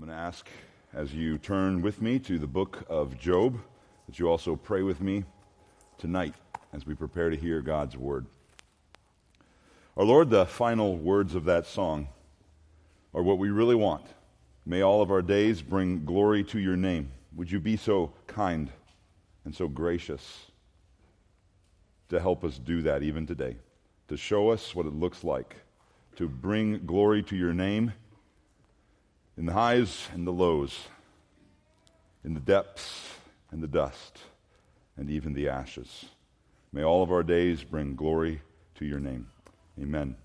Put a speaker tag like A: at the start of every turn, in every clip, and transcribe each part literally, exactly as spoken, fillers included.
A: I'm going to ask, as you turn with me to the book of Job, that you also pray with me tonight as we prepare to hear God's word. Our Lord, the final words of that song are what we really want. May all of our days bring glory to your name. Would you be so kind and so gracious to help us do that even today, to show us what it looks like to bring glory to your name in the highs and the lows, in the depths and the dust, and even the ashes. May all of our days bring glory to your name. Amen.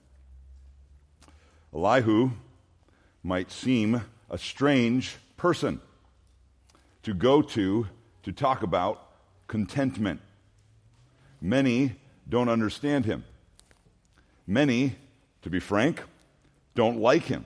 A: Elihu might seem a strange person to go to to talk about contentment. Many don't understand him. Many, to be frank, don't like him.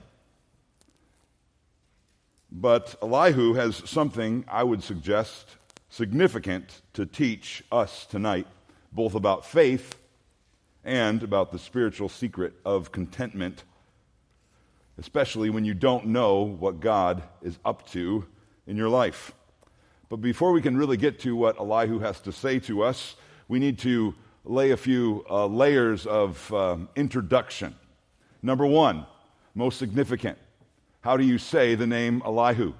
A: But Elihu has something, I would suggest, significant to teach us tonight, both about faith and about the spiritual secret of contentment, especially when you don't know what God is up to in your life. But before we can really get to what Elihu has to say to us, we need to lay a few uh, layers of um, introduction. Number one, most significant, how do you say the name Elihu?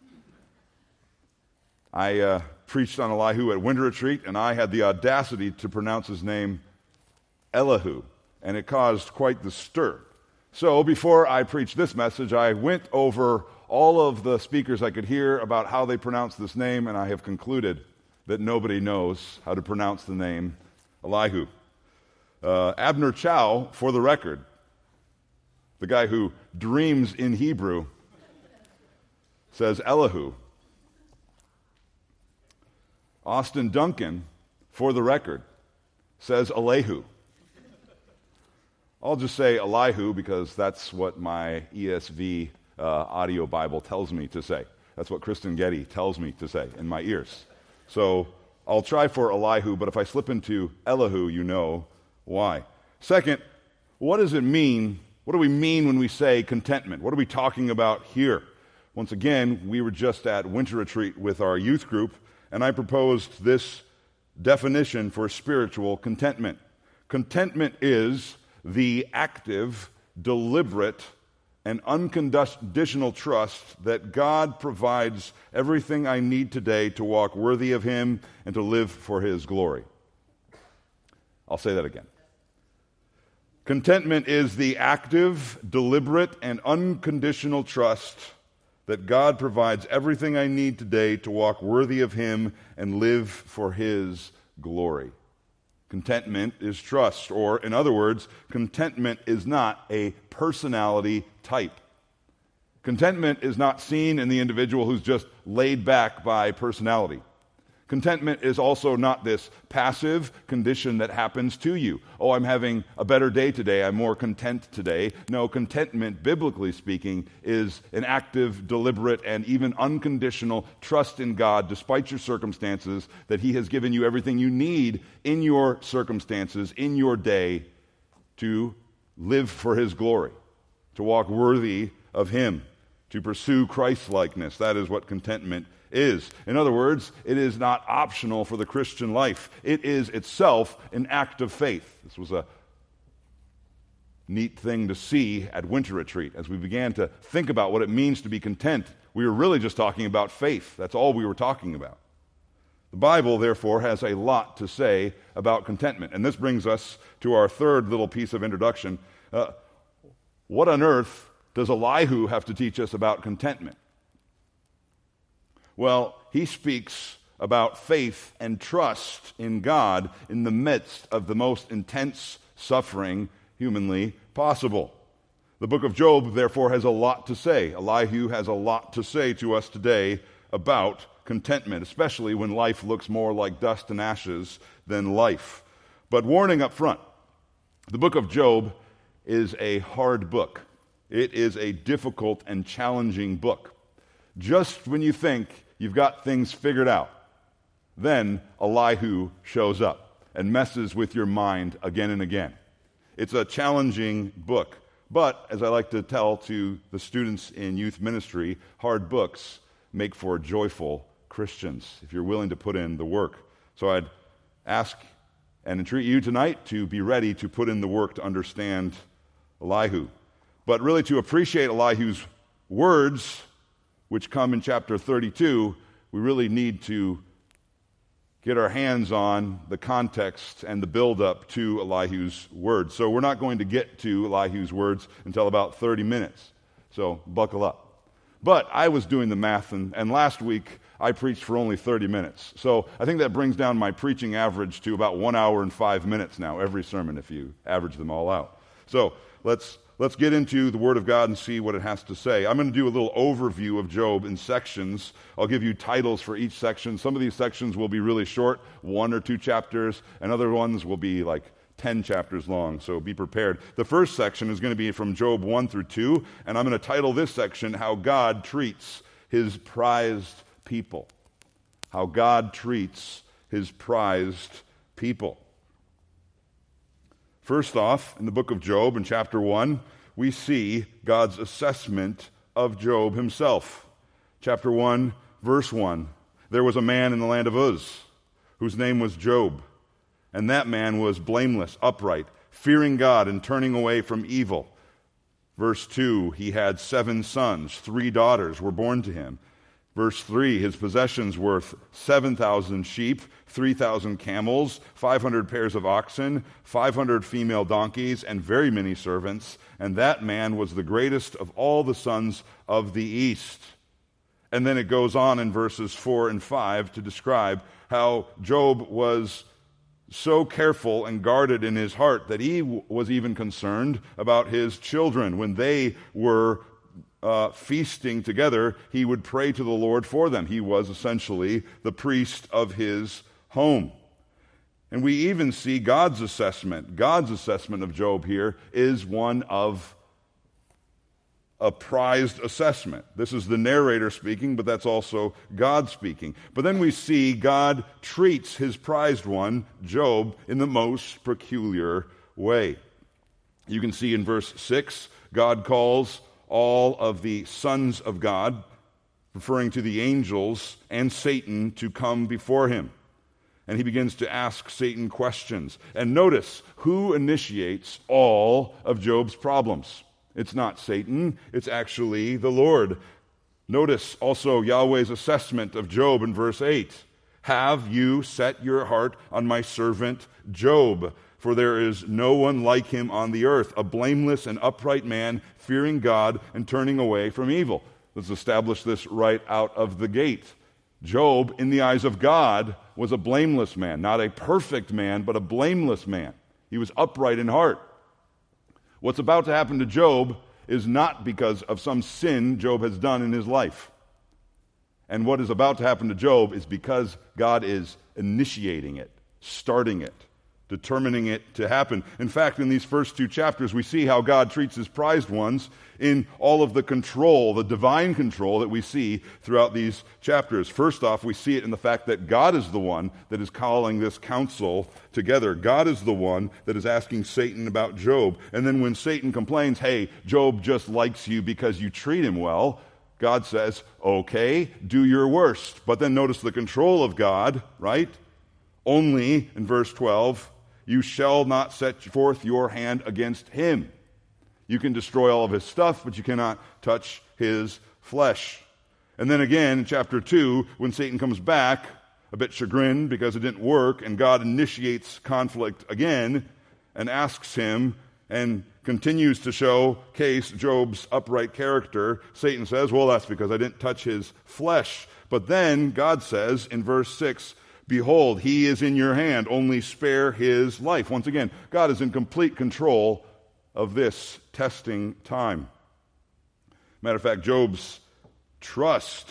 A: I uh, preached on Elihu at Winter Retreat, and I had the audacity to pronounce his name Elihu, and it caused quite the stir. So before I preached this message, I went over all of the speakers I could hear about how they pronounce this name, and I have concluded that nobody knows how to pronounce the name Elihu. Uh, Abner Chau, for the record, the guy who dreams in Hebrew, says Elihu. Austin Duncan, for the record, says Elihu. I'll just say Elihu because that's what my E S V uh, audio Bible tells me to say. That's what Kristen Getty tells me to say in my ears. So I'll try for Elihu, but if I slip into Elihu, you know why. Second, what does it mean? What do we mean when we say contentment? What are we talking about here? Once again, we were just at Winter Retreat with our youth group, and I proposed this definition for spiritual contentment. Contentment is the active, deliberate, and unconditional trust that God provides everything I need today to walk worthy of Him and to live for His glory. I'll say that again. Contentment is the active, deliberate, and unconditional trust that God provides everything I need today to walk worthy of Him and live for His glory. Contentment is trust, or in other words, contentment is not a personality type. Contentment is not seen in the individual who's just laid back by personality. Contentment is also not this passive condition that happens to you. Oh, I'm having a better day today. I'm more content today. No, contentment, biblically speaking, is an active, deliberate, and even unconditional trust in God despite your circumstances, that He has given you everything you need in your circumstances, in your day, to live for His glory, to walk worthy of Him, to pursue Christ-likeness. That is what contentment is. In other words, it is not optional for the Christian life. It is itself an act of faith. This was a neat thing to see at Winter Retreat. As we began to think about what it means to be content, we were really just talking about faith. That's all we were talking about. The Bible, therefore, has a lot to say about contentment. And this brings us to our third little piece of introduction. Uh, what on earth does Elihu have to teach us about contentment? Well, he speaks about faith and trust in God in the midst of the most intense suffering humanly possible. The book of Job, therefore, has a lot to say. Elihu has a lot to say to us today about contentment, especially when life looks more like dust and ashes than life. But warning up front, the book of Job is a hard book. It is a difficult and challenging book. Just when you think you've got things figured out, then Elihu shows up and messes with your mind again and again. It's a challenging book, But, as I like to tell to the students in youth ministry, hard books make for joyful Christians, if you're willing to put in the work. So I'd ask and entreat you tonight to be ready to put in the work to understand Elihu. But really to appreciate Elihu's words, which come in chapter thirty-two, we really need to get our hands on the context and the build-up to Elihu's words. So we're not going to get to Elihu's words until about thirty minutes. So buckle up. But I was doing the math, and, and last week I preached for only thirty minutes. So I think that brings down my preaching average to about one hour and five minutes now, every sermon, if you average them all out. So let's let's get into the Word of God and see what it has to say. I'm going to do a little overview of Job in sections. I'll give you titles for each section. Some of these sections will be really short, one or two chapters, and other ones will be like ten chapters long, so be prepared. The first section is going to be from Job one through two, and I'm going to title this section, How God Treats His Prized People. How God Treats His Prized People. First off, in the book of Job, in chapter one, we see God's assessment of Job himself. Chapter one, verse one, there was a man in the land of Uz, whose name was Job, and that man was blameless, upright, fearing God and turning away from evil. Verse two, he had seven sons, three daughters were born to him. Verse three, his possessions were seven thousand sheep, three thousand camels, five hundred pairs of oxen, five hundred female donkeys, and very many servants. And that man was the greatest of all the sons of the east. And then it goes on in verses four and five to describe how Job was so careful and guarded in his heart that he w- was even concerned about his children. When they were Uh, feasting together, he would pray to the Lord for them. He was essentially the priest of his home. And we even see God's assessment. God's assessment of Job here is one of a prized assessment. This is the narrator speaking, but that's also God speaking. But then we see God treats his prized one, Job, in the most peculiar way. You can see in verse six, God calls all of the sons of God, referring to the angels and Satan, to come before him. And he begins to ask Satan questions. And notice who initiates all of Job's problems. It's not Satan, it's actually the Lord. Notice also Yahweh's assessment of Job in verse eight. Have you set your heart on my servant Job? For there is no one like him on the earth, a blameless and upright man, fearing God and turning away from evil. Let's establish this right out of the gate. Job, in the eyes of God, was a blameless man. Not a perfect man, but a blameless man. He was upright in heart. What's about to happen to Job is not because of some sin Job has done in his life. And what is about to happen to Job is because God is initiating it, starting it, determining it to happen. In fact, in these first two chapters, we see how God treats his prized ones in all of the control, the divine control that we see throughout these chapters. First off, we see it in the fact that God is the one that is calling this council together. God is the one that is asking Satan about Job. And then when Satan complains, hey, Job just likes you because you treat him well, God says, okay, do your worst. But then notice the control of God, right? Only, in verse twelve, you shall not set forth your hand against him. You can destroy all of his stuff, but you cannot touch his flesh. And then again, in chapter two, when Satan comes back, a bit chagrined because it didn't work, and God initiates conflict again and asks him and continues to showcase Job's upright character, Satan says, well, that's because I didn't touch his flesh. But then God says in verse six, behold, he is in your hand, only spare his life. Once again, God is in complete control of this testing time. Matter of fact, Job's trust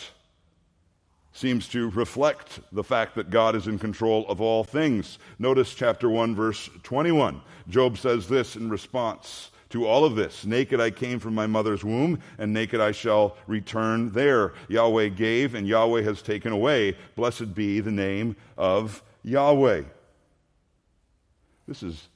A: seems to reflect the fact that God is in control of all things. Notice chapter one, verse twenty-one. Job says this in response to all of this. Naked I came from my mother's womb, and naked I shall return there. Yahweh gave, and Yahweh has taken away. Blessed be the name of Yahweh. This is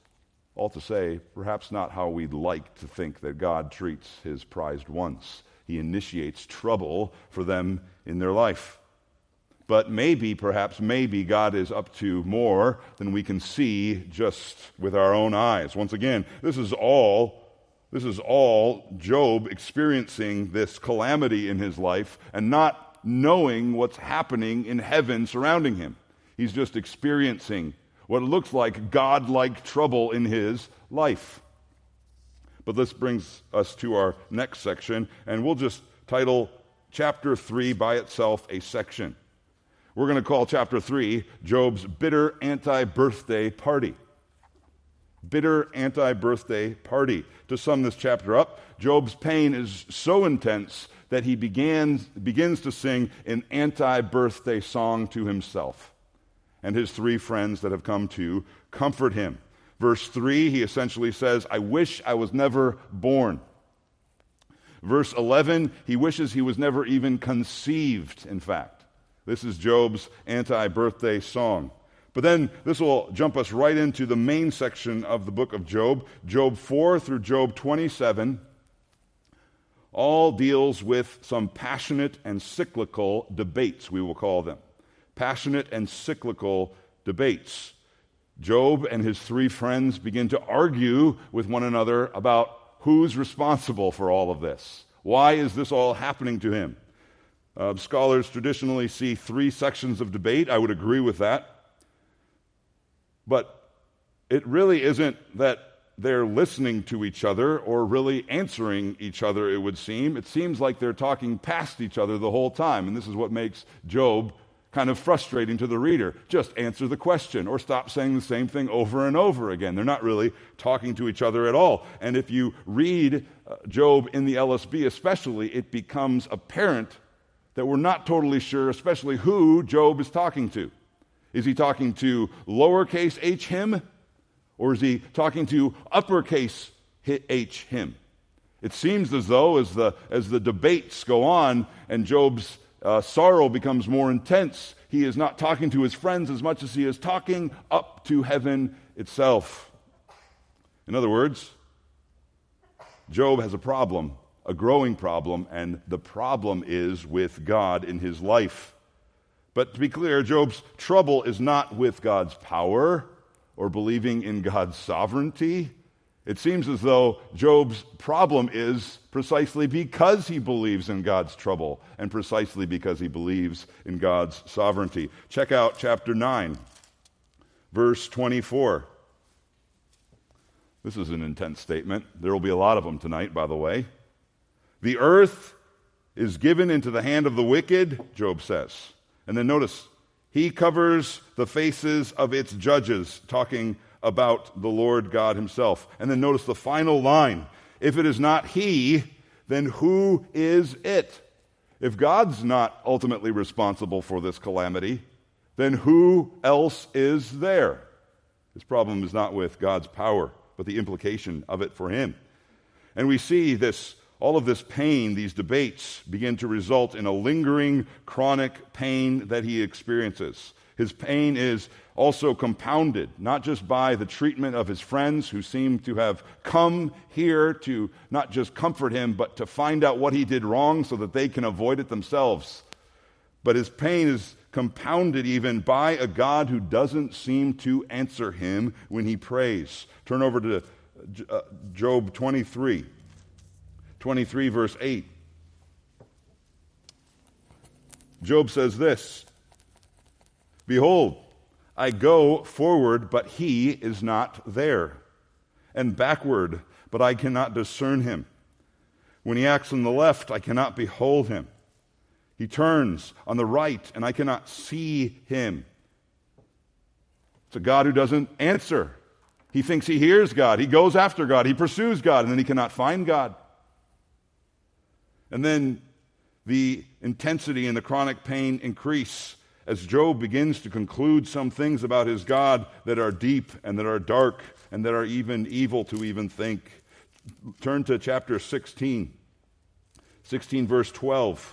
A: All to say, perhaps not how we'd like to think that God treats his prized ones. He initiates trouble for them in their life. But maybe, perhaps, maybe God is up to more than we can see just with our own eyes. Once again, this is all, this is all Job experiencing this calamity in his life and not knowing what's happening in heaven surrounding him. He's just experiencing what looks like God-like trouble in his life. But this brings us to our next section, and we'll just title chapter three by itself a section. We're going to call chapter three Job's bitter anti-birthday party. Bitter anti-birthday party. To sum this chapter up, Job's pain is so intense that he begins, begins to sing an anti-birthday song to himself and his three friends that have come to comfort him. Verse three, he essentially says, I wish I was never born. Verse eleven, he wishes he was never even conceived, in fact. This is Job's anti-birthday song. But then this will jump us right into the main section of the book of Job. Job four through Job twenty-seven all deals with some passionate and cyclical debates, we will call them. Passionate and cyclical debates. Job and his three friends begin to argue with one another about who's responsible for all of this. Why is this all happening to him? Uh, scholars traditionally see three sections of debate. I would agree with that. But it really isn't that they're listening to each other or really answering each other, it would seem. It seems like they're talking past each other the whole time, and this is what makes Job kind of frustrating to the reader. Just answer the question or stop saying the same thing over and over again. They're not really talking to each other at all. And if you read uh, Job in the L S B especially, it becomes apparent that we're not totally sure, especially who Job is talking to. Is he talking to lowercase h him? Or is he talking to uppercase h him? It seems as though as the, as the debates go on and Job's uh, sorrow becomes more intense, he is not talking to his friends as much as he is talking up to heaven itself. In other words, Job has a problem, a growing problem, and the problem is with God in his life. But to be clear, Job's trouble is not with God's power or believing in God's sovereignty. It seems as though Job's problem is precisely because he believes in God's trouble and precisely because he believes in God's sovereignty. Check out chapter nine, verse twenty-four. This is an intense statement. There will be a lot of them tonight, by the way. The earth is given into the hand of the wicked, Job says. And then notice, he covers the faces of its judges, talking about the Lord God himself. And then notice the final line. If it is not he, then who is it? If God's not ultimately responsible for this calamity, then who else is there? This problem is not with God's power, but the implication of it for him. And we see this, all of this pain, these debates, begin to result in a lingering, chronic pain that he experiences. His pain is also compounded, not just by the treatment of his friends who seem to have come here to not just comfort him, but to find out what he did wrong so that they can avoid it themselves. But his pain is compounded even by a God who doesn't seem to answer him when he prays. Turn over to uh, Job twenty-three. twenty-three, verse eight. Job says this, Behold, I go forward, but he is not there, and backward, but I cannot discern him. When he acts on the left, I cannot behold him. He turns on the right, and I cannot see him. It's a God who doesn't answer. He thinks he hears God. He goes after God. He pursues God, and then he cannot find God. And then the intensity and the chronic pain increase as Job begins to conclude some things about his God that are deep and that are dark and that are even evil to even think. Turn to chapter sixteen. sixteen, verse twelve.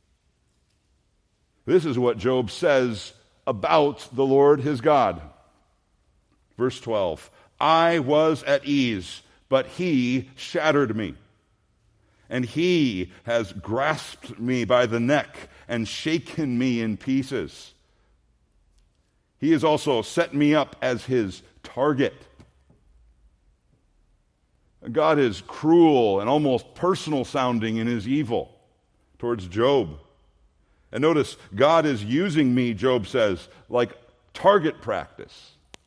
A: This is what Job says about the Lord his God. Verse twelve, I was at ease, but he shattered me. And he has grasped me by the neck and shaken me in pieces. He has also set me up as his target. God is cruel and almost personal sounding in his evil towards Job. And notice, God is using me, Job says, like target practice.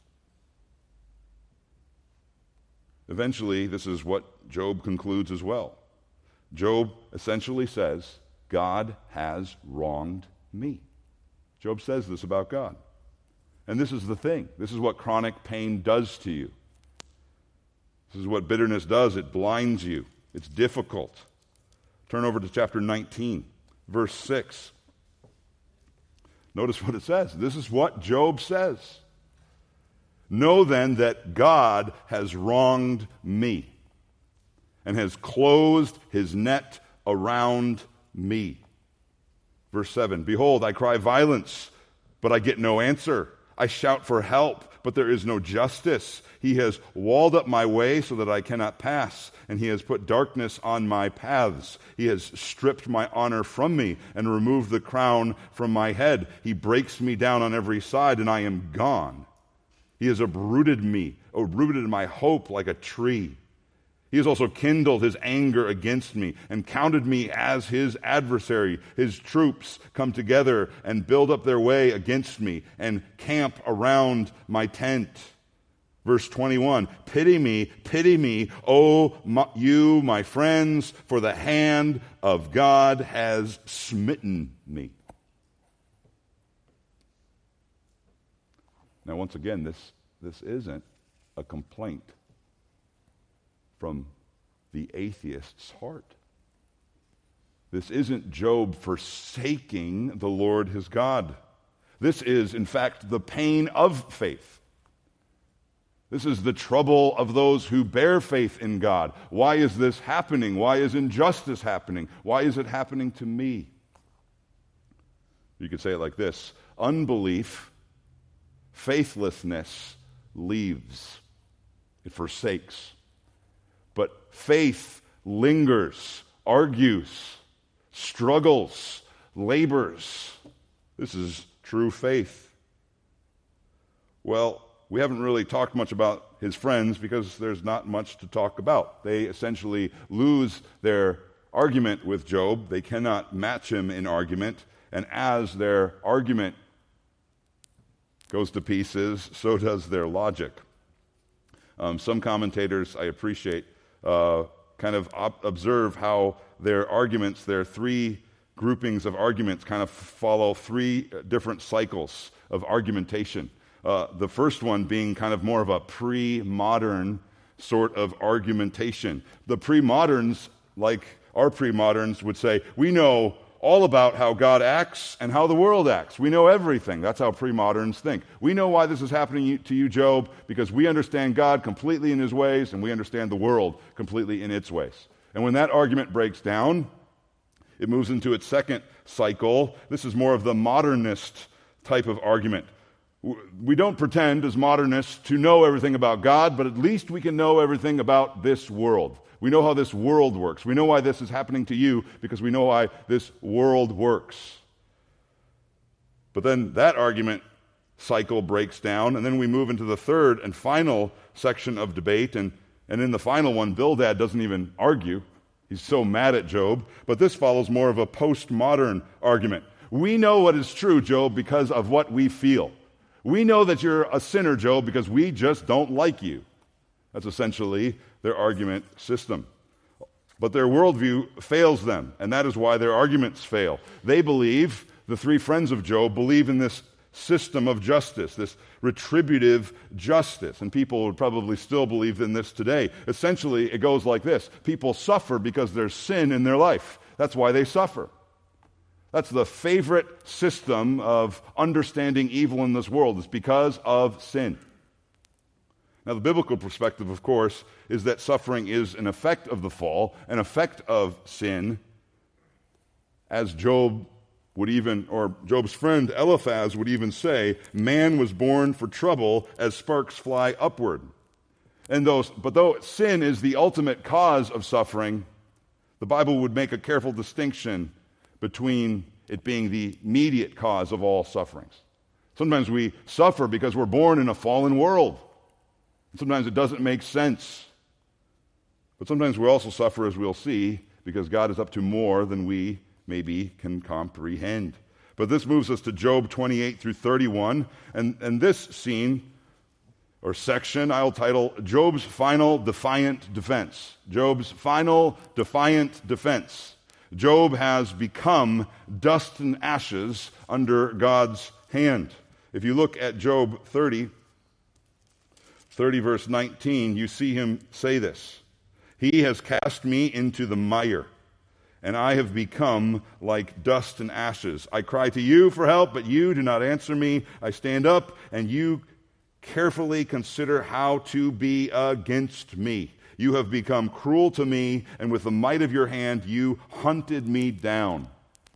A: Eventually, this is what Job concludes as well. Job essentially says, God has wronged me. Job says this about God. And this is the thing. This is what chronic pain does to you. This is what bitterness does. It blinds you. It's difficult. Turn over to chapter nineteen, verse six. Notice what it says. This is what Job says. Know then that God has wronged me and has closed his net around me. Verse seven, behold, I cry violence, but I get no answer. I shout for help, but there is no justice. He has walled up my way so that I cannot pass, and he has put darkness on my paths. He has stripped my honor from me and removed the crown from my head. He breaks me down on every side, and I am gone. He has uprooted me, uprooted my hope like a tree. He has also kindled his anger against me and counted me as his adversary. His troops come together and build up their way against me and camp around my tent. Verse twenty-one, pity me, pity me, O my, you, my friends, for the hand of God has smitten me. Now, once again, this, this isn't a complaint from the atheist's heart. This isn't Job forsaking the Lord his God. This is, in fact, the pain of faith. This is the trouble of those who bear faith in God. Why is this happening? Why is injustice happening? Why is it happening to me? You could say it like this: unbelief, faithlessness leaves. It forsakes. But faith lingers, argues, struggles, labors. This is true faith. Well, we haven't really talked much about his friends because there's not much to talk about. They essentially lose their argument with Job. They cannot match him in argument. And as their argument goes to pieces, so does their logic. Um, some commentators, I appreciate, uh, kind of op- observe how their arguments, their three groupings of arguments, kind of follow three different cycles of argumentation. Uh, the first one being kind of more of a pre-modern sort of argumentation. The pre-moderns, like our pre-moderns, would say, we know all about how God acts and how the world acts. We know everything. That's how pre-moderns think. We know why this is happening to you, Job, because we understand God completely in his ways and we understand the world completely in its ways. And when that argument breaks down, it moves into its second cycle. This is more of the modernist type of argument. We don't pretend as modernists to know everything about God, but at least we can know everything about this world. We know how this world works. We know why this is happening to you because we know why this world works. But then that argument cycle breaks down, and then we move into the third and final section of debate, and, and in the final one, Bildad doesn't even argue. He's so mad at Job, but this follows more of a postmodern argument. We know what is true, Job, because of what we feel. We know that you're a sinner, Job, because we just don't like you. That's essentially their argument system. But their worldview fails them, and that is why their arguments fail. They believe, the three friends of Job believe in this system of justice, this retributive justice, and people would probably still believe in this today. Essentially, it goes like this. People suffer because there's sin in their life. That's why they suffer. That's the favorite system of understanding evil in this world. It's because of sin. Now, the biblical perspective, of course, is that suffering is an effect of the fall, an effect of sin, as Job would even, or Job's friend Eliphaz would even say, man was born for trouble as sparks fly upward. And those, but though sin is the ultimate cause of suffering, the Bible would make a careful distinction between it being the immediate cause of all sufferings. Sometimes we suffer because we're born in a fallen world. Sometimes it doesn't make sense. But sometimes we also suffer, as we'll see, because God is up to more than we maybe can comprehend. But this moves us to Job twenty-eight through thirty-one, and, and this scene, or section, I'll title Job's Final Defiant Defense. Job's Final Defiant Defense. Job has become dust and ashes under God's hand. If you look at Job thirty, thirty verse nineteen, you see him say this. He has cast me into the mire, and I have become like dust and ashes. I cry to you for help, but you do not answer me. I stand up, and you carefully consider how to be against me. You have become cruel to me, and with the might of your hand you hunted me down.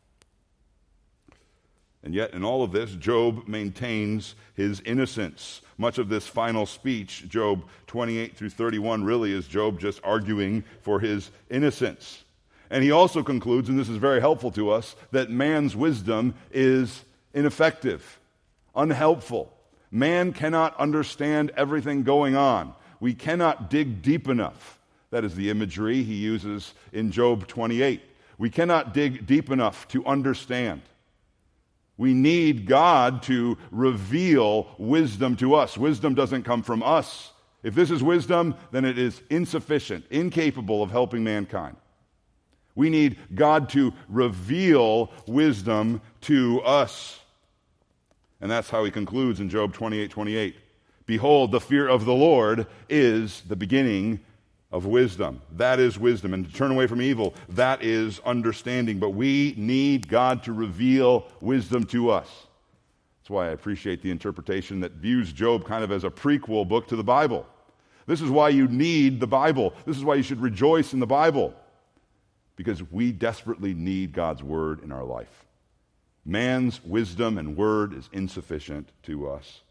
A: And yet, in all of this, Job maintains his innocence. Much of this final speech, Job twenty-eight through thirty-one, really is Job just arguing for his innocence. And he also concludes, and this is very helpful to us, that man's wisdom is ineffective, unhelpful. Man cannot understand everything going on. We cannot dig deep enough. That is the imagery he uses in Job twenty-eight. We cannot dig deep enough to understand. We need God to reveal wisdom to us. Wisdom doesn't come from us. If this is wisdom, then it is insufficient, incapable of helping mankind. We need God to reveal wisdom to us. And that's how he concludes in Job twenty-eight twenty-eight. Behold, the fear of the Lord is the beginning of wisdom. That is wisdom. And to turn away from evil, that is understanding. But we need God to reveal wisdom to us. That's why I appreciate the interpretation that views Job kind of as a prequel book to the Bible. This is why you need the Bible. This is why you should rejoice in the Bible. Because we desperately need God's word in our life. Man's wisdom and word is insufficient to us.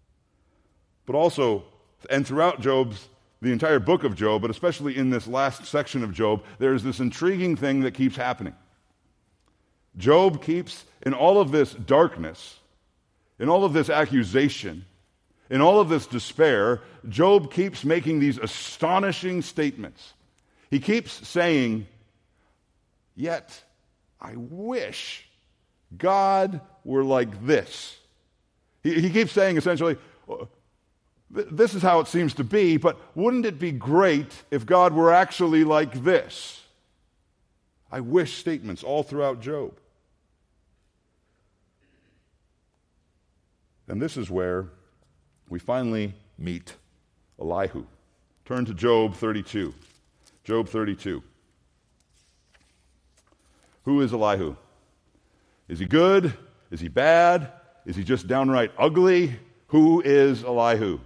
A: But also, and throughout Job's the entire book of Job, but especially in this last section of Job, there's this intriguing thing that keeps happening. Job keeps, in all of this darkness, in all of this accusation, in all of this despair, Job keeps making these astonishing statements. He keeps saying, yet I wish God were like this. He, he keeps saying essentially, this is how it seems to be, but wouldn't it be great if God were actually like this? I wish statements all throughout Job. And this is where we finally meet Elihu. Turn to Job thirty-two. Job thirty-two. Who is Elihu? Is he good? Is he bad? Is he just downright ugly? Who is Elihu?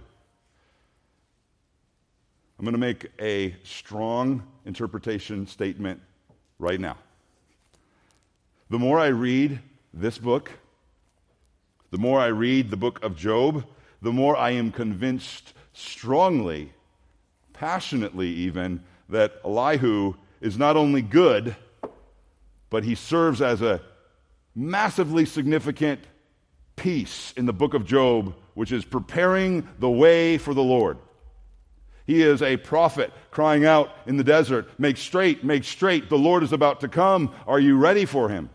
A: I'm going to make a strong interpretation statement right now. The more I read this book, the more I read the book of Job, the more I am convinced strongly, passionately even, that Elihu is not only good, but he serves as a massively significant piece in the book of Job, which is preparing the way for the Lord. He is a prophet crying out in the desert, make straight, make straight, the Lord is about to come. Are you ready for him?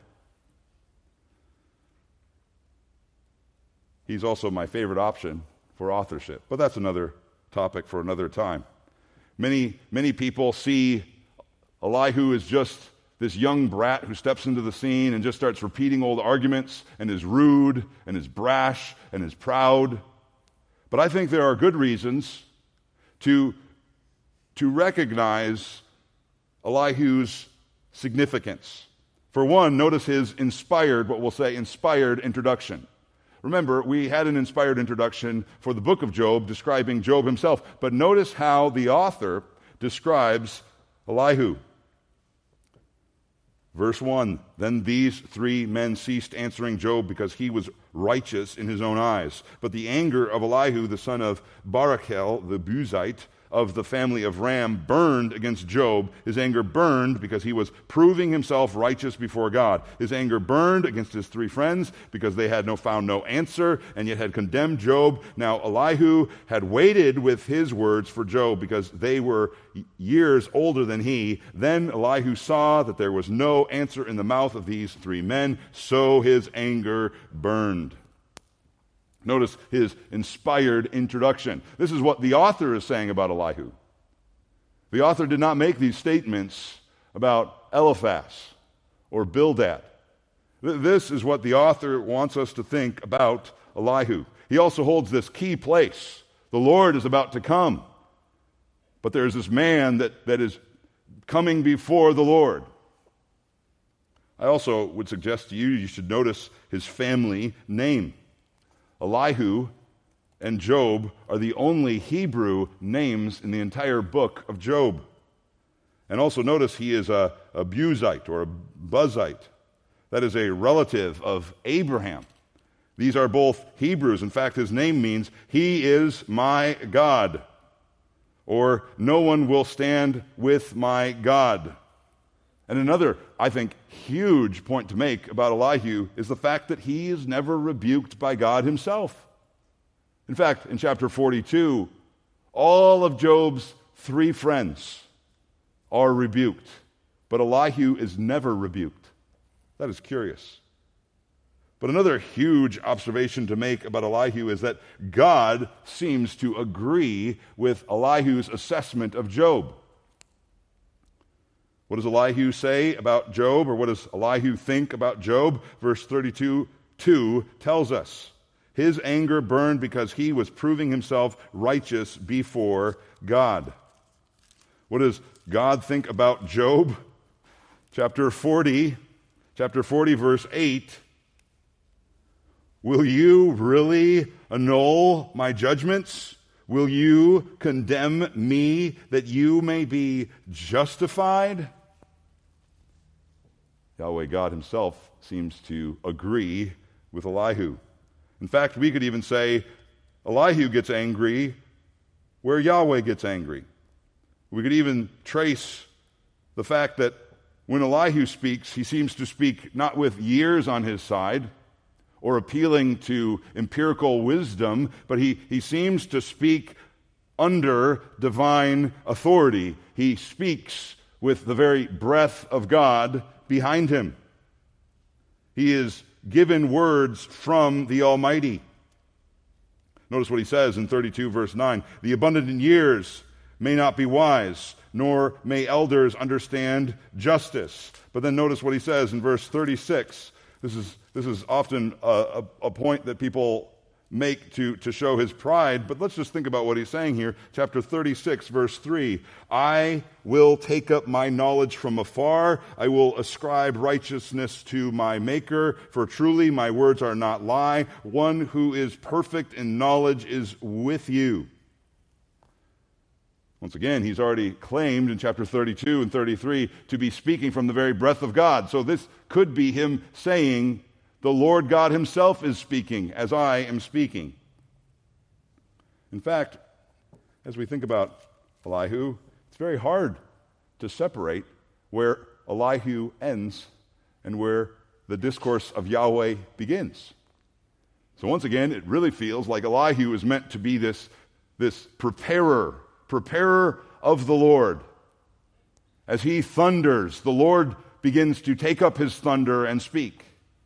A: He's also my favorite option for authorship, but that's another topic for another time. Many, many people see Elihu as just this young brat who steps into the scene and just starts repeating old arguments and is rude and is brash and is proud. But I think there are good reasons to, to recognize Elihu's significance. For one, notice his inspired, what we'll say, inspired introduction. Remember, we had an inspired introduction for the book of Job describing Job himself, but notice how the author describes Elihu. Verse one, then these three men ceased answering Job because he was righteous in his own eyes. But the anger of Elihu, the son of Barachel, the Buzite, of the family of Ram, burned against Job. His anger burned because he was proving himself righteous before God. His anger burned against his three friends because they had no found no answer and yet had condemned Job. Now Elihu had waited with his words for Job because they were years older than he. Then Elihu saw that there was no answer in the mouth of these three men, so his anger burned. Notice his inspired introduction. This is what the author is saying about Elihu. The author did not make these statements about Eliphaz or Bildad. This is what the author wants us to think about Elihu. He also holds this key place. The Lord is about to come. But there's this man that, that is coming before the Lord. I also would suggest to you, you should notice his family name. Elihu and Job are the only Hebrew names in the entire book of Job. And also notice he is a, a Buzite or a Buzite. That is a relative of Abraham. These are both Hebrews. In fact, his name means, he is my God. Or, no one will stand with my God. And another, I think, huge point to make about Elihu is the fact that he is never rebuked by God himself. In fact, in chapter forty-two, all of Job's three friends are rebuked, but Elihu is never rebuked. That is curious. But another huge observation to make about Elihu is that God seems to agree with Elihu's assessment of Job. What does Elihu say about Job, or what does Elihu think about Job? Verse thirty-two two tells us, his anger burned because he was proving himself righteous before God. What does God think about Job? Chapter forty, chapter forty, verse eight. Will you really annul my judgments? Will you condemn me that you may be justified? Yahweh God himself seems to agree with Elihu. In fact, we could even say Elihu gets angry where Yahweh gets angry. We could even trace the fact that when Elihu speaks, he seems to speak not with years on his side or appealing to empirical wisdom, but he, he seems to speak under divine authority. He speaks with the very breath of God behind him. He is given words from the Almighty. Notice what he says in thirty-two, verse nine. The abundant in years may not be wise, nor may elders understand justice. But then notice what he says in verse thirty-six. This is This is often a, a, a point that people make to, to show his pride, but let's just think about what he's saying here. Chapter thirty-six, verse three. I will take up my knowledge from afar. I will ascribe righteousness to my Maker, for truly my words are not lie. One who is perfect in knowledge is with you. Once again, he's already claimed in chapter thirty-two and thirty-three to be speaking from the very breath of God. So this could be him saying, the Lord God himself is speaking as I am speaking. In fact, as we think about Elihu, it's very hard to separate where Elihu ends and where the discourse of Yahweh begins. So once again, it really feels like Elihu is meant to be this, this preparer, preparer of the Lord. As he thunders, the Lord begins to take up his thunder and speak.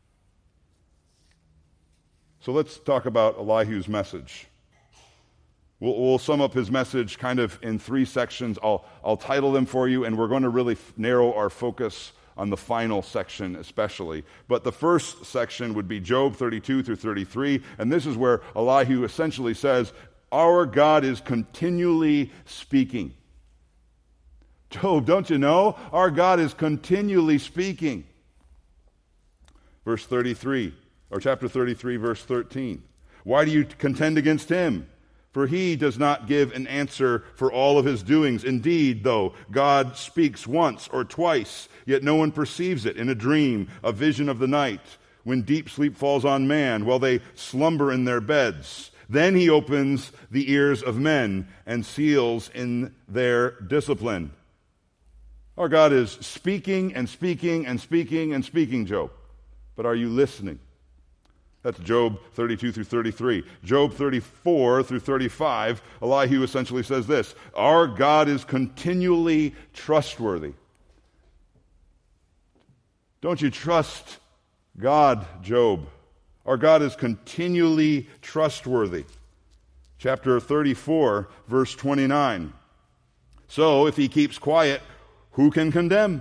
A: So let's talk about Elihu's message. We'll, we'll sum up his message kind of in three sections. I'll, I'll title them for you, and we're going to really f- narrow our focus on the final section especially. But the first section would be Job thirty-two through thirty-three, and this is where Elihu essentially says, our God is continually speaking. Job, don't you know? Our God is continually speaking. Verse thirty-three. Or chapter thirty-three, verse thirteen. Why do you contend against him? For he does not give an answer for all of his doings. Indeed, though, God speaks once or twice, yet no one perceives it. In a dream, a vision of the night, when deep sleep falls on man, while they slumber in their beds. Then he opens the ears of men and seals in their discipline. Our God is speaking and speaking and speaking and speaking, Job. But are you listening? That's Job thirty-two through thirty-three. Job thirty-four through thirty-five, Elihu essentially says this: our God is continually trustworthy. Don't you trust God, Job? Our God is continually trustworthy. Chapter thirty-four, verse twenty-nine. So if he keeps quiet, who can condemn?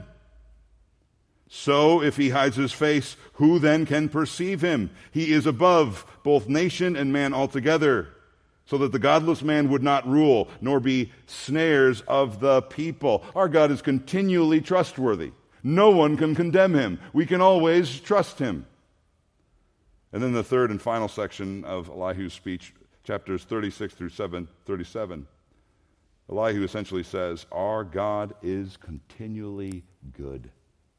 A: So if he hides his face, who then can perceive him? He is above both nation and man altogether, so that the godless man would not rule, nor be snares of the people. Our God is continually trustworthy. No one can condemn him. We can always trust him. And then the third and final section of Elihu's speech, chapters thirty-six through thirty-seven. Elihu essentially says, our God is continually good.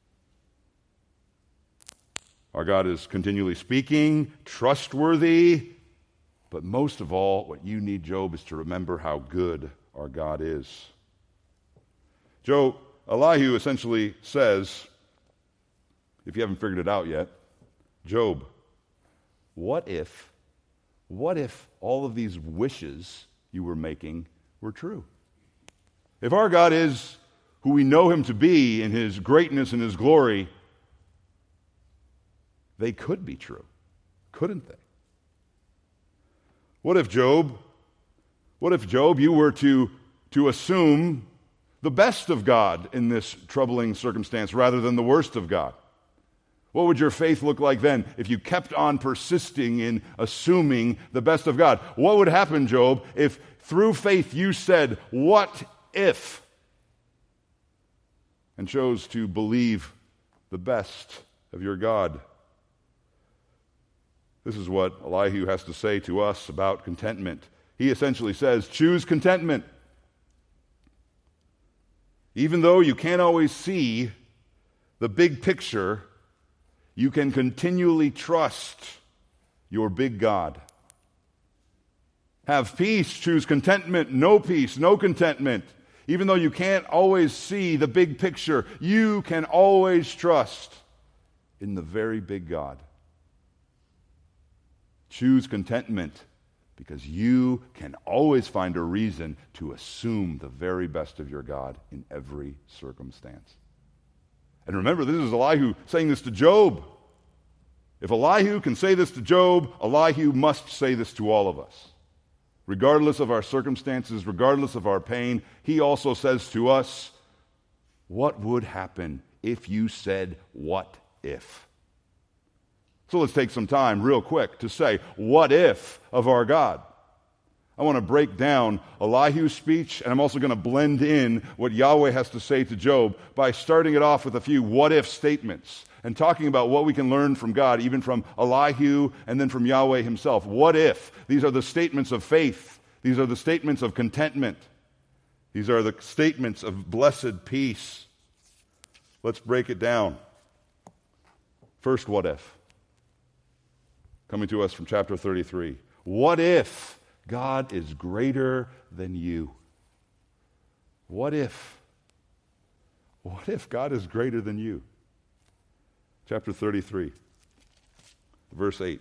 A: Our God is continually speaking, trustworthy, but most of all, what you need, Job, is to remember how good our God is. Job, Elihu essentially says, if you haven't figured it out yet, Job, what if, what if all of these wishes you were making were true? If our God is who we know him to be in his greatness and his glory, they could be true, couldn't they? What if, Job, what if, Job, you were to, to assume the best of God in this troubling circumstance rather than the worst of God? What would your faith look like then if you kept on persisting in assuming the best of God? What would happen, Job, if through faith you said, what if? And chose to believe the best of your God? This is what Elihu has to say to us about contentment. He essentially says, choose contentment. Even though you can't always see the big picture, you can continually trust your big God. Have peace, choose contentment. No peace, no contentment. Even though you can't always see the big picture, you can always trust in the very big God. Choose contentment because you can always find a reason to assume the very best of your God in every circumstance. And remember, this is Elihu saying this to Job. If Elihu can say this to Job, Elihu must say this to all of us. Regardless of our circumstances, regardless of our pain, he also says to us, what would happen if you said, what if? So let's take some time real quick to say, what if of our God? I want to break down Elihu's speech, and I'm also going to blend in what Yahweh has to say to Job by starting it off with a few what-if statements and talking about what we can learn from God, even from Elihu and then from Yahweh himself. What if? These are the statements of faith. These are the statements of contentment. These are the statements of blessed peace. Let's break it down. First, what if? Coming to us from chapter thirty-three. What if God is greater than you? What if? What if God is greater than you? Chapter thirty-three, verse eight.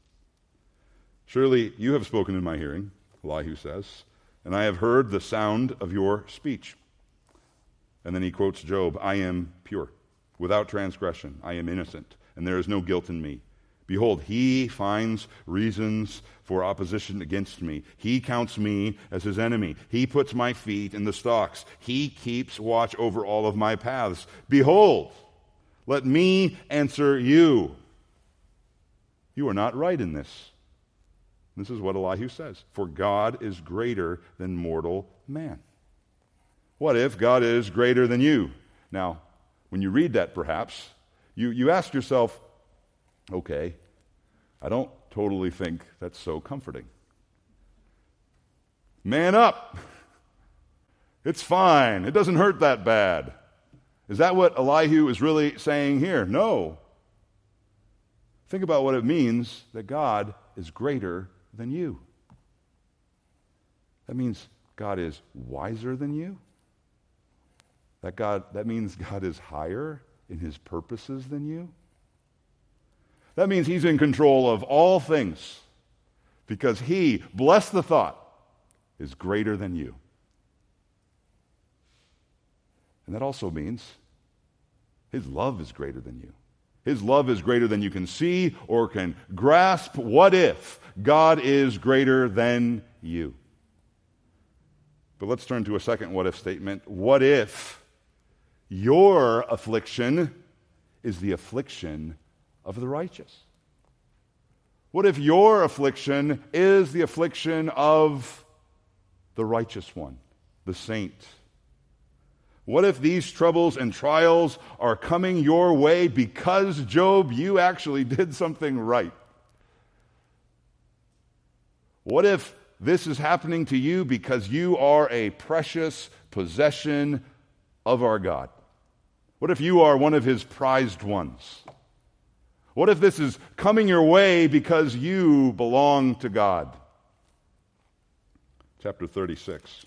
A: Surely you have spoken in my hearing, Elihu says, and I have heard the sound of your speech. And then he quotes Job, I am pure, without transgression. I am innocent, and there is no guilt in me. Behold, he finds reasons for opposition against me. He counts me as his enemy. He puts my feet in the stocks. He keeps watch over all of my paths. Behold, let me answer you. You are not right in this. This is what Elihu says. For God is greater than mortal man. What if God is greater than you? Now, when you read that perhaps, you, you ask yourself, okay, I don't totally think that's so comforting. Man up. It's fine. It doesn't hurt that bad. Is that what Elihu is really saying here? No. Think about what it means that God is greater than you. That means God is wiser than you. That God, that means God is higher in his purposes than you. That means he's in control of all things because he, bless the thought, is greater than you. And that also means his love is greater than you. His love is greater than you can see or can grasp. What if God is greater than you? But let's turn to a second what if statement. What if your affliction is the affliction of the righteous? What if your affliction is the affliction of the righteous one, the saint? What if these troubles and trials are coming your way because, Job, you actually did something right? What if this is happening to you because you are a precious possession of our God? What if you are one of his prized ones? What if this is coming your way because you belong to God? Chapter thirty-six.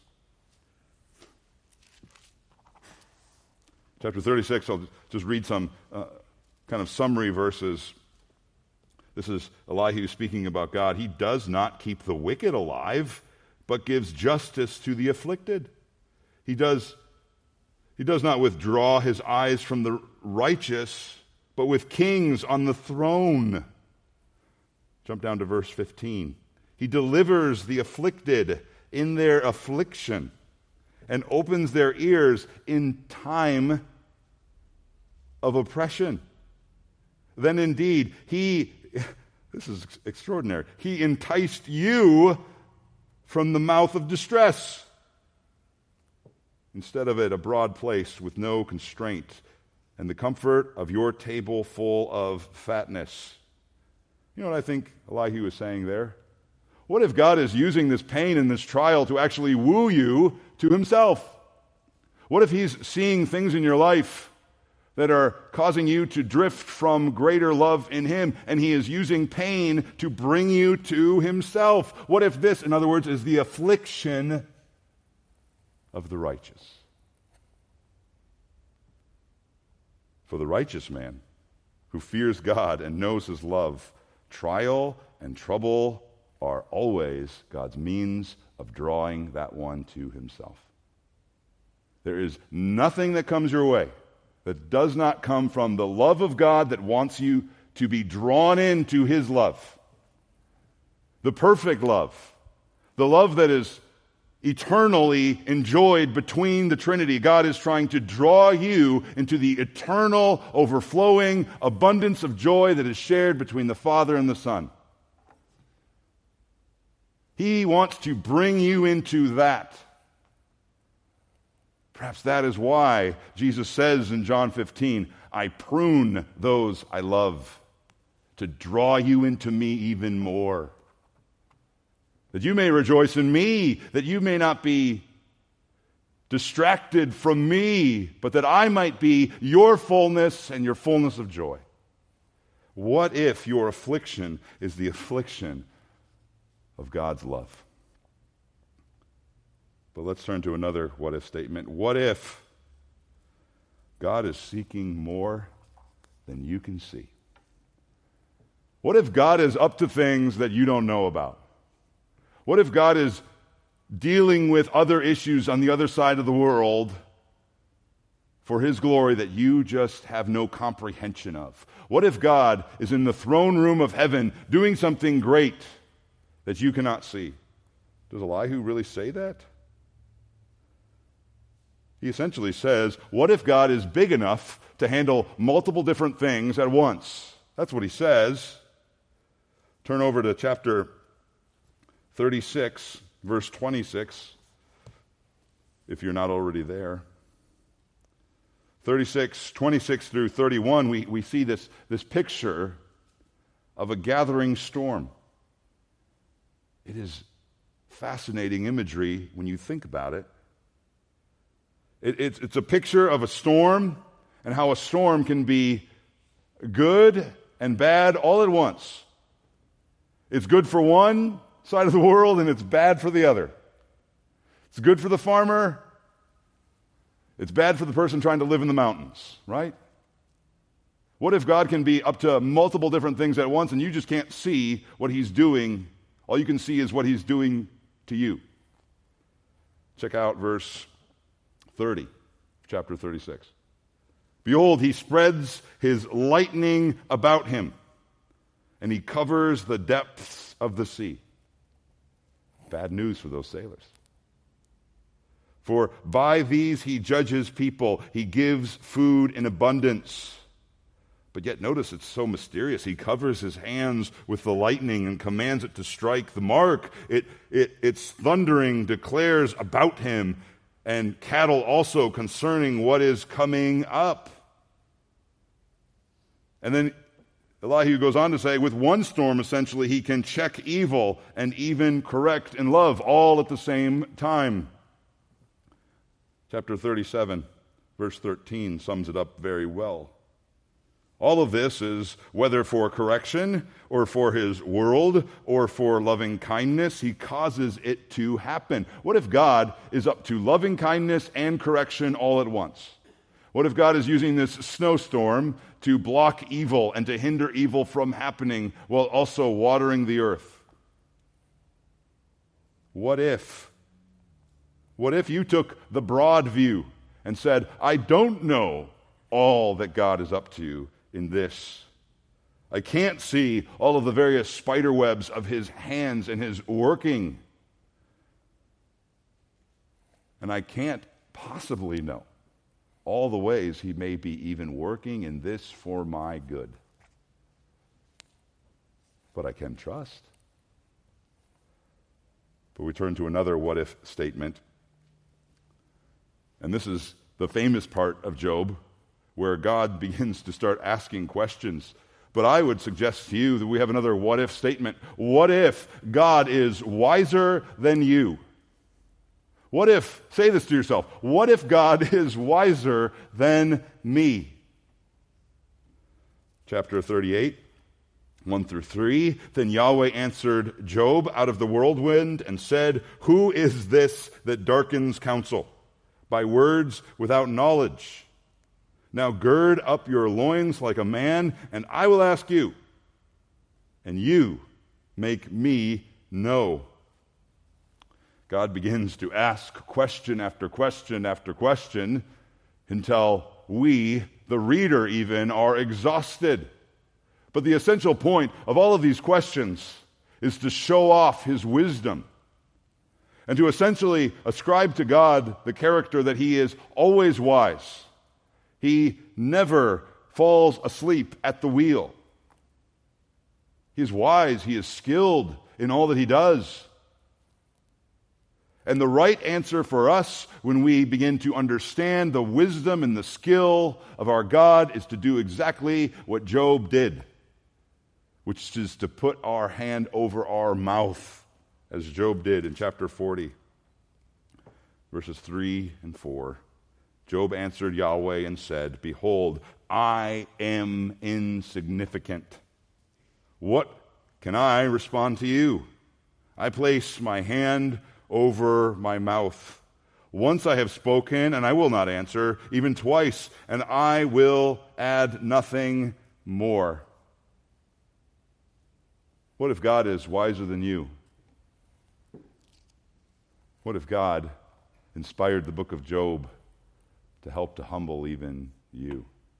A: Chapter thirty-six, I'll just read some uh, kind of summary verses. This is Elihu speaking about God. He does not keep the wicked alive, but gives justice to the afflicted. He does, he does not withdraw his eyes from the righteous, but with kings on the throne. Jump down to verse fifteen. He delivers the afflicted in their affliction and opens their ears in time of oppression. Then indeed, he, this is extraordinary, he enticed you from the mouth of distress. Instead of it, a broad place with no constraint, and the comfort of your table full of fatness. You know what I think Elihu is saying there? What if God is using this pain and this trial to actually woo you to himself? What if he's seeing things in your life that are causing you to drift from greater love in him, and he is using pain to bring you to himself? What if this, in other words, is the affliction of the righteous? For the righteous man who fears God and knows his love, trial and trouble are always God's means of drawing that one to himself. There is nothing that comes your way that does not come from the love of God that wants you to be drawn into his love. The perfect love. The love that is eternally enjoyed between the Trinity. God is trying to draw you into the eternal, overflowing abundance of joy that is shared between the Father and the Son. He wants to bring you into that. Perhaps that is why Jesus says in John fifteen, I prune those I love to draw you into me even more. That you may rejoice in me, that you may not be distracted from me, but that I might be your fullness and your fullness of joy. What if your affliction is the affliction of God's love? But let's turn to another what-if statement. What if God is seeking more than you can see? What if God is up to things that you don't know about? What if God is dealing with other issues on the other side of the world for his glory that you just have no comprehension of? What if God is in the throne room of heaven doing something great that you cannot see? Does Elihu really say that? He essentially says, what if God is big enough to handle multiple different things at once? That's what he says. Turn over to chapter thirty-six, verse twenty-six, if you're not already there. thirty-six, twenty-six through thirty-one, we, we see this, this picture of a gathering storm. It is fascinating imagery when you think about it. it it's, it's a picture of a storm and how a storm can be good and bad all at once. It's good for one side of the world and it's bad for the other. It's good for the farmer. It's bad for the person trying to live in the mountains, right? What if God can be up to multiple different things at once and you just can't see what he's doing? All you can see is what he's doing to you. Check out verse thirty, chapter thirty-six. Behold, he spreads his lightning about him, and he covers the depths of the sea. Bad news for those sailors. For by these he judges people. He gives food in abundance. But yet notice it's so mysterious. He covers his hands with the lightning and commands it to strike the mark. It, it, its thundering declares about him, and cattle also concerning what is coming up. And then Elihu goes on to say, with one storm, essentially, he can check evil and even correct in love, all at the same time. Chapter thirty-seven, verse thirteen, sums it up very well. All of this is whether for correction or for his world or for loving kindness, he causes it to happen. What if God is up to loving kindness and correction all at once? What if God is using this snowstorm to block evil and to hinder evil from happening while also watering the earth? What if? What if you took the broad view and said, I don't know all that God is up to in this. I can't see all of the various spider webs of his hands and his working. And I can't possibly know all the ways he may be even working in this for my good. But I can trust. But we turn to another what-if statement. And this is the famous part of Job, where God begins to start asking questions. But I would suggest to you that we have another what-if statement. What if God is wiser than you? What if, say this to yourself, what if God is wiser than me? Chapter thirty-eight, one through three. Then Yahweh answered Job out of the whirlwind and said, who is this that darkens counsel by words without knowledge? Now gird up your loins like a man, and I will ask you, and you make me know. God begins to ask question after question after question until we, the reader even, are exhausted. But the essential point of all of these questions is to show off his wisdom and to essentially ascribe to God the character that he is always wise. He never falls asleep at the wheel. He is wise. He is skilled in all that he does. And the right answer for us when we begin to understand the wisdom and the skill of our God is to do exactly what Job did, which is to put our hand over our mouth, as Job did in chapter forty, verses three and four. Job answered Yahweh and said, behold, I am insignificant. What can I respond to you? I place my hand over my mouth. Once I have spoken, and I will not answer, even twice, and I will add nothing more. What if God is wiser than you? What if God inspired the book of Job to help to humble even you?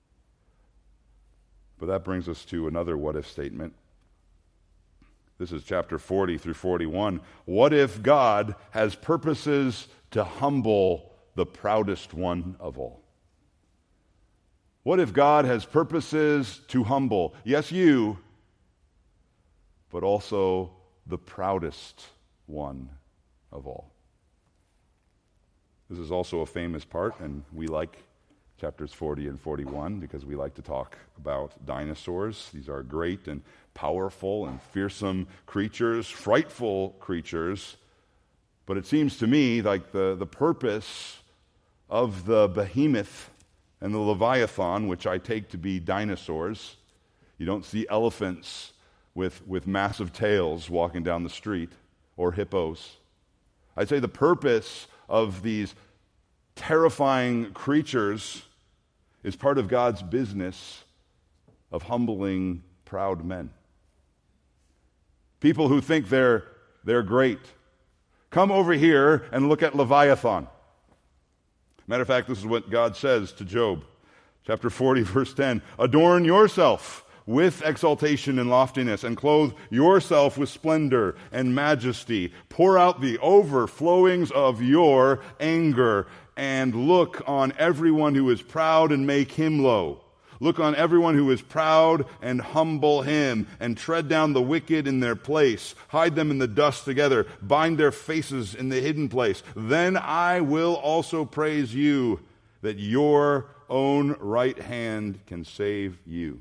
A: But that brings us to another what-if statement. This is chapter forty through forty-one. What if God has purposes to humble the proudest one of all? What if God has purposes to humble, yes, you, but also the proudest one of all? This is also a famous part, and we like chapters forty and forty-one because we like to talk about dinosaurs. These are great and powerful and fearsome creatures, frightful creatures, But it seems to me like the, the purpose of the behemoth and the Leviathan, which I take to be dinosaurs, you don't see elephants with, with massive tails walking down the street, or hippos. I'd say the purpose of these terrifying creatures is part of God's business of humbling proud men. People who think they're, they're great. Come over here and look at Leviathan. Matter of fact, this is what God says to Job. Chapter forty, verse ten. Adorn yourself with exaltation and loftiness, and clothe yourself with splendor and majesty. Pour out the overflowings of your anger, and look on everyone who is proud and make him low. Look on everyone who is proud and humble him, and tread down the wicked in their place. Hide them in the dust together. Bind their faces in the hidden place. Then I will also praise you, that your own right hand can save you.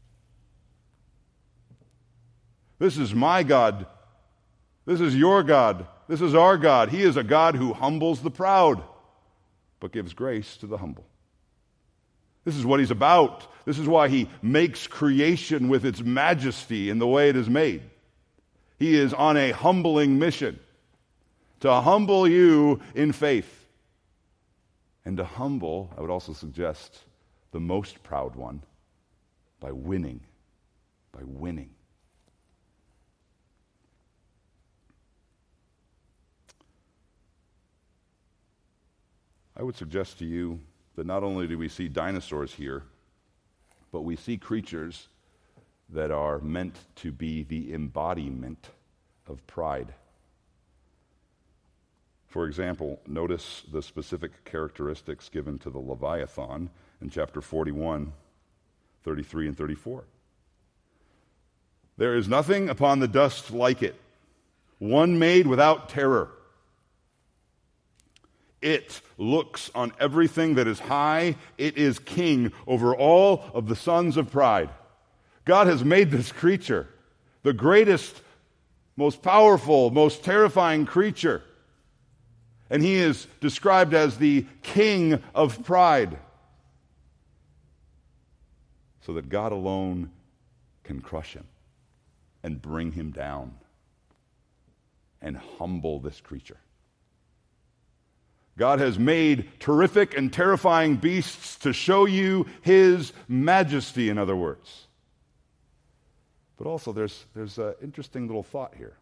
A: This is my God. This is your God. This is our God. He is a God who humbles the proud, but gives grace to the humble. This is what he's about. This is why he makes creation with its majesty in the way it is made. He is on a humbling mission to humble you in faith. And to humble, I would also suggest, the most proud one by winning. By winning. I would suggest to you that not only do we see dinosaurs here, but we see creatures that are meant to be the embodiment of pride. For example, notice the specific characteristics given to the Leviathan in chapter forty-one, thirty-three and thirty-four. There is nothing upon the dust like it, one made without terror. It looks on everything that is high. It is king over all of the sons of pride. God has made this creature the greatest, most powerful, most terrifying creature. And he is described as the king of pride. So that God alone can crush him and bring him down and humble this creature. God has made terrific and terrifying beasts to show you his majesty, in other words. But also there's, there's an interesting little thought here.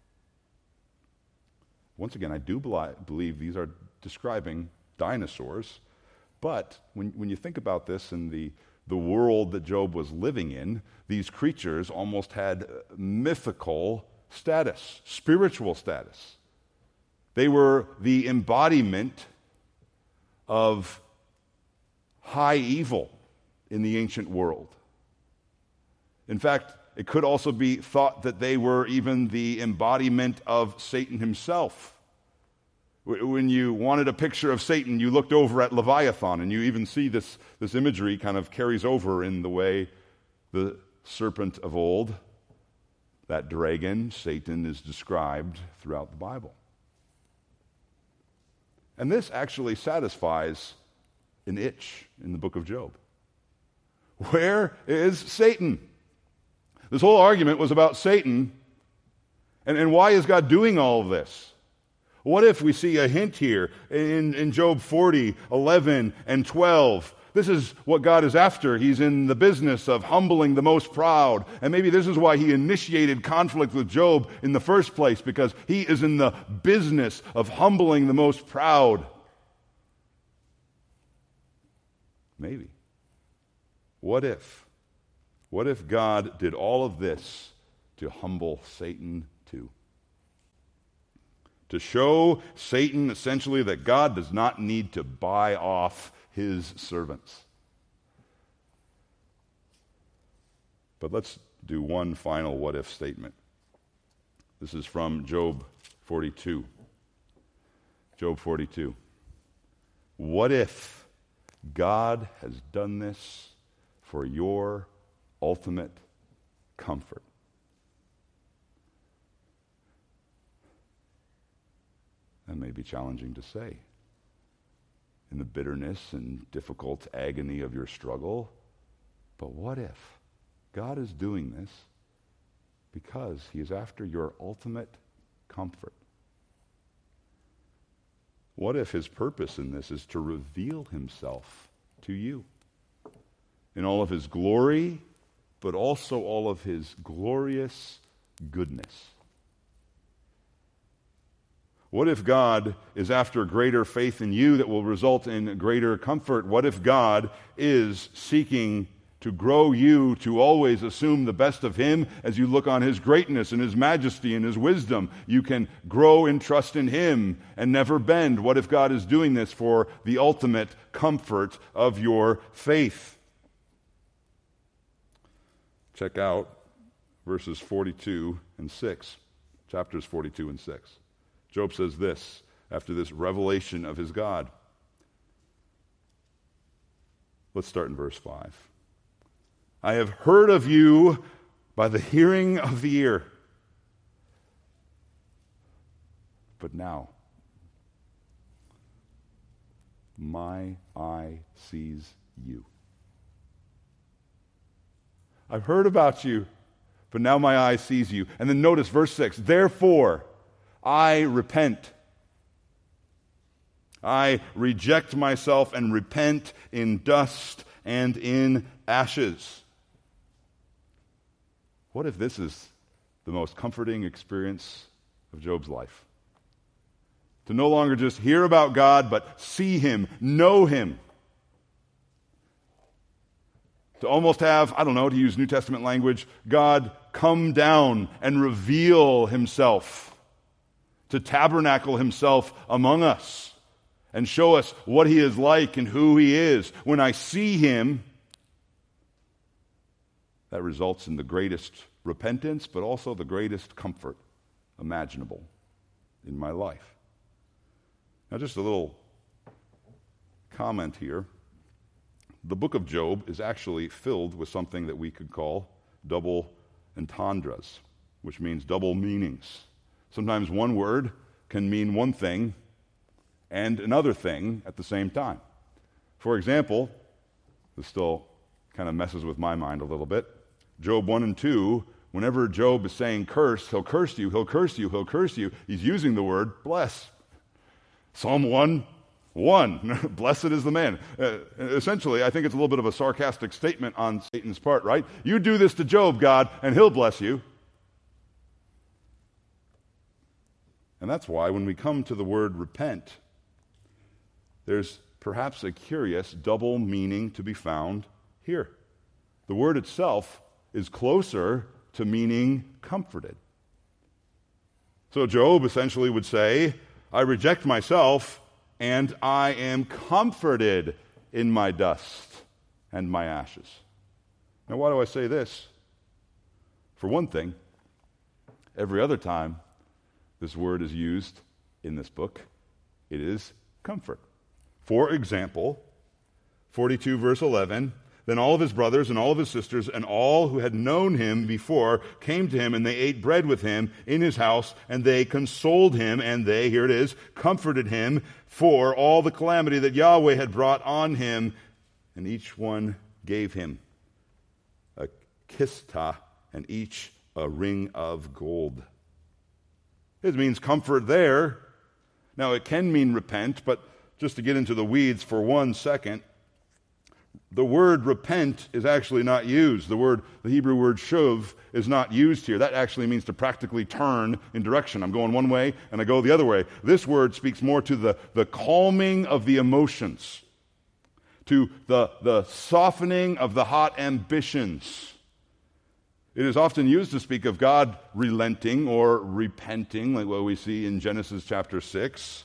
A: Once again, I do believe these are describing dinosaurs, but when, when you think about this in the, the world that Job was living in, these creatures almost had mythical status, spiritual status. They were the embodiment of high evil in the ancient world. In fact, it could also be thought that they were even the embodiment of Satan himself. When you wanted a picture of Satan, you looked over at Leviathan, and you even see this, this imagery kind of carries over in the way the serpent of old, that dragon, Satan, is described throughout the Bible. And this actually satisfies an itch in the book of Job. Where is Satan? This whole argument was about Satan. And, and why is God doing all of this? What if we see a hint here in, in Job forty, eleven, and twelve? This is what God is after. He's in the business of humbling the most proud. And maybe this is why he initiated conflict with Job in the first place, because he is in the business of humbling the most proud. Maybe. What if? What if God did all of this to humble Satan too? To show Satan essentially that God does not need to buy off his servants. But let's do one final what-if statement. This is from Job forty-two. Job forty-two. What if God has done this for your ultimate comfort? That may be challenging to say. In the bitterness and difficult agony of your struggle. But what if God is doing this because he is after your ultimate comfort? What if his purpose in this is to reveal himself to you in all of his glory, but also all of his glorious goodness? What if God is after greater faith in you that will result in greater comfort? What if God is seeking to grow you to always assume the best of him as you look on his greatness and his majesty and his wisdom? You can grow in trust in him and never bend. What if God is doing this for the ultimate comfort of your faith? Check out verses forty-two and six, chapters forty-two and six. Job says this after this revelation of his God. Let's start in verse five. I have heard of you by the hearing of the ear, but now my eye sees you. I've heard about you, but now my eye sees you. And then notice verse six. Therefore, I repent. I reject myself and repent in dust and in ashes. What if this is the most comforting experience of Job's life? To no longer just hear about God, but see him, know him. To almost have, I don't know, to use New Testament language, God come down and reveal himself. To tabernacle himself among us and show us what he is like and who he is. When I see him, that results in the greatest repentance, but also the greatest comfort imaginable in my life. Now, just a little comment here. The book of Job is actually filled with something that we could call double entendres, which means double meanings. Sometimes one word can mean one thing and another thing at the same time. For example, this still kind of messes with my mind a little bit. Job one and two, whenever Job is saying curse, he'll curse you, he'll curse you, he'll curse you, he's using the word bless. Psalm one, one, blessed is the man. Uh, essentially, I think it's a little bit of a sarcastic statement on Satan's part, right? You do this to Job, God, and he'll bless you. And that's why when we come to the word repent, there's perhaps a curious double meaning to be found here. The word itself is closer to meaning comforted. So Job essentially would say, I reject myself and I am comforted in my dust and my ashes. Now, why do I say this? For one thing, every other time this word is used in this book, it is comfort. For example, forty-two verse eleven, then all of his brothers and all of his sisters and all who had known him before came to him, and they ate bread with him in his house, and they consoled him, and they, here it is, comforted him for all the calamity that Yahweh had brought on him, and each one gave him a kistah, and each a ring of gold. It means comfort there. Now, it can mean repent, but just to get into the weeds for one second, the word repent is actually not used. The word, the Hebrew word shuv, is not used here. That actually means to practically turn in direction. I'm going one way and I go the other way. This word speaks more to the, the calming of the emotions, to the, the softening of the hot ambitions. It is often used to speak of God relenting or repenting, like what we see in Genesis chapter six.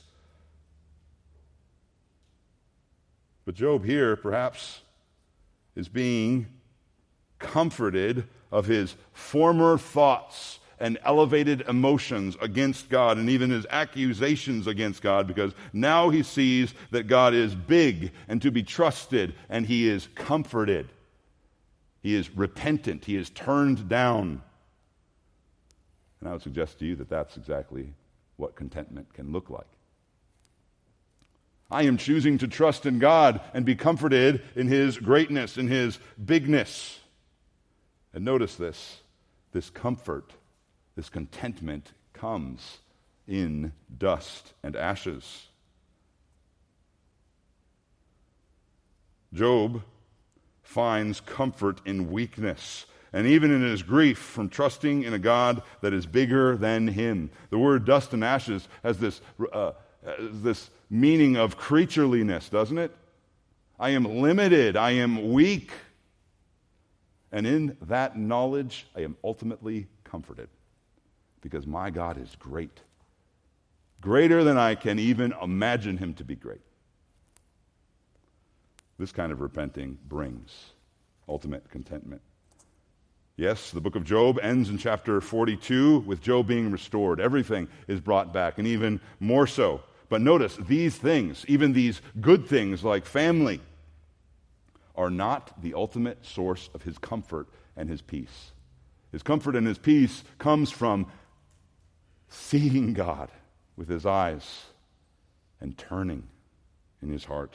A: But Job here, perhaps, is being comforted of his former thoughts and elevated emotions against God, and even his accusations against God, because now he sees that God is big and to be trusted, and he is comforted. He is repentant. He is turned down. And I would suggest to you that that's exactly what contentment can look like I am choosing to trust in God and be comforted in His greatness, in His bigness. And notice this, this comfort, this contentment comes in dust and ashes. Job finds comfort in weakness, and even in his grief from trusting in a God that is bigger than him. The word dust and ashes has this, uh, this meaning of creatureliness, doesn't it? I am limited, I am weak. And in that knowledge, I am ultimately comforted, because my God is great. Greater than I can even imagine him to be great. This kind of repenting brings ultimate contentment. Yes, the book of Job ends in chapter forty-two with Job being restored. Everything is brought back, and even more so. But notice, these things, even these good things like family, are not the ultimate source of his comfort and his peace. His comfort and his peace comes from seeing God with his eyes and turning in his heart.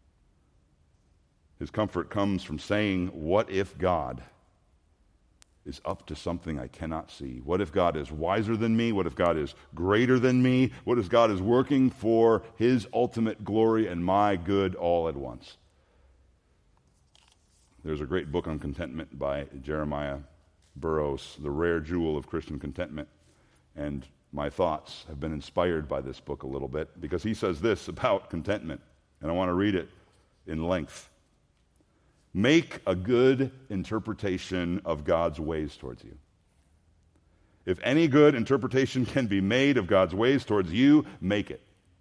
A: His comfort comes from saying, what if God is up to something I cannot see? What if God is wiser than me? What if God is greater than me? What if God is working for his ultimate glory and my good all at once? There's a great book on contentment by Jeremiah Burroughs, The Rare Jewel of Christian Contentment. And my thoughts have been inspired by this book a little bit, because he says this about contentment, and I want to read it in length. Make a good interpretation of God's ways towards you. If any good interpretation can be made of God's ways towards you, make it.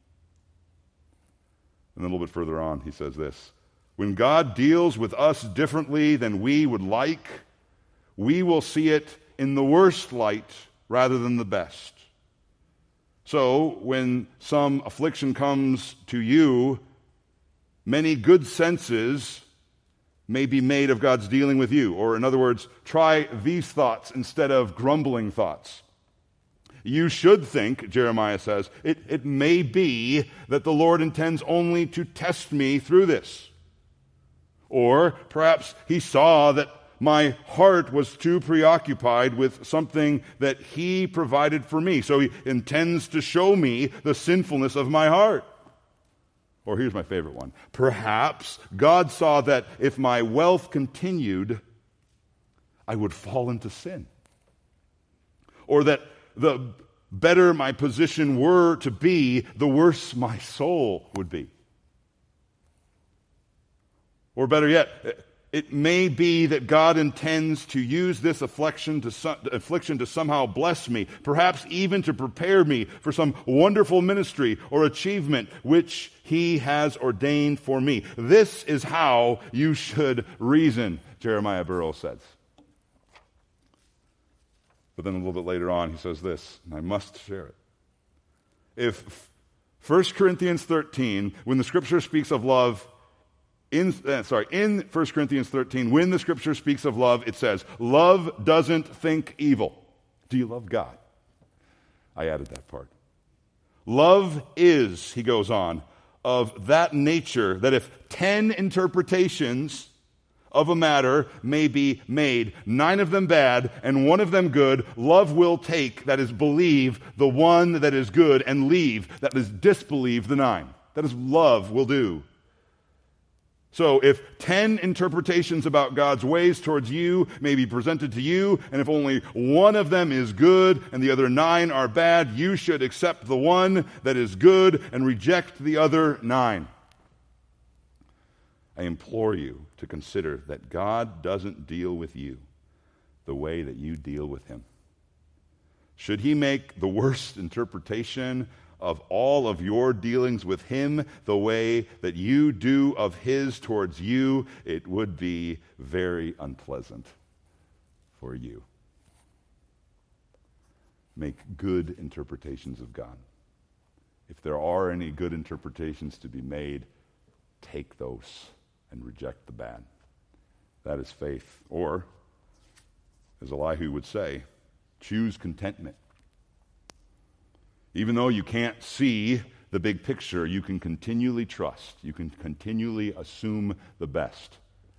A: And then a little bit further on, he says this. When God deals with us differently than we would like, we will see it in the worst light rather than the best. So, when some affliction comes to you, many good senses may be made of God's dealing with you. Or in other words, try these thoughts instead of grumbling thoughts. You should think, Jeremiah says, it, it may be that the Lord intends only to test me through this. Or perhaps he saw that my heart was too preoccupied with something that he provided for me, so he intends to show me the sinfulness of my heart. Or here's my favorite one. Perhaps God saw that if my wealth continued, I would fall into sin. Or that the better my position were to be, the worse my soul would be. Or better yet, it may be that God intends to use this affliction to, some, affliction to somehow bless me, perhaps even to prepare me for some wonderful ministry or achievement which he has ordained for me. This is how you should reason, Jeremiah Burroughs says. But then a little bit later on, he says this, and I must share it. If First Corinthians thirteen, when the Scripture speaks of love, In, uh, sorry, in First Corinthians thirteen, when the Scripture speaks of love, it says, love doesn't think evil. Do you love God? I added that part. Love is, he goes on, of that nature that if ten interpretations of a matter may be made, nine of them bad and one of them good, love will take, that is, believe the one that is good and leave, that is, disbelieve the nine. That is, love will do. So if ten interpretations about God's ways towards you may be presented to you, and if only one of them is good and the other nine are bad, you should accept the one that is good and reject the other nine. I implore you to consider that God doesn't deal with you the way that you deal with him. Should he make the worst interpretation of all of your dealings with him the way that you do of his towards you, it would be very unpleasant for you. Make good interpretations of God. If there are any good interpretations to be made, take those and reject the bad. That is faith. Or, as Elihu would say, choose contentment. Even though you can't see the big picture, you can continually trust, you can continually assume the best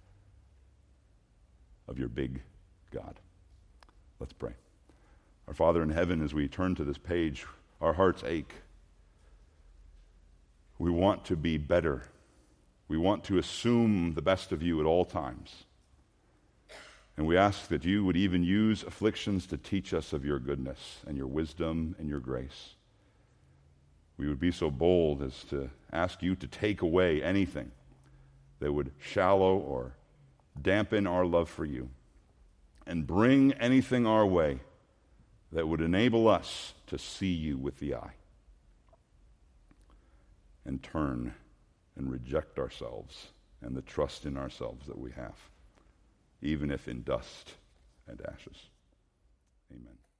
A: of your big God. Let's pray. Our Father in heaven, as we turn to this page, our hearts ache. We want to be better. We want to assume the best of you at all times. And we ask that you would even use afflictions to teach us of your goodness and your wisdom and your grace. We would be so bold as to ask you to take away anything that would shallow or dampen our love for you, and bring anything our way that would enable us to see you with the eye and turn and reject ourselves and the trust in ourselves that we have, even if in dust and ashes. Amen.